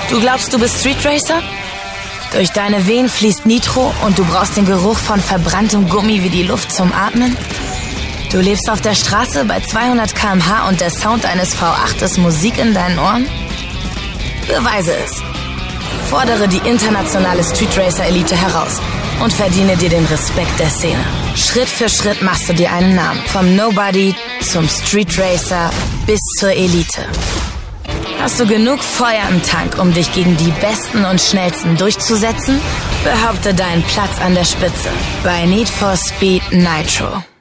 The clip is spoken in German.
Du glaubst, du bist Street Racer? Durch deine Venen fließt Nitro und du brauchst den Geruch von verbranntem Gummi wie die Luft zum Atmen? Du lebst auf der Straße bei 200 km/h und der Sound eines V8 ist Musik in deinen Ohren? Beweise es. Fordere die internationale Street Racer Elite heraus und verdiene dir den Respekt der Szene. Schritt für Schritt machst du dir einen Namen. Vom Nobody zum Street Racer bis zur Elite. Hast du genug Feuer im Tank, um dich gegen die Besten und Schnellsten durchzusetzen? Behaupte deinen Platz an der Spitze bei Need for Speed Nitro.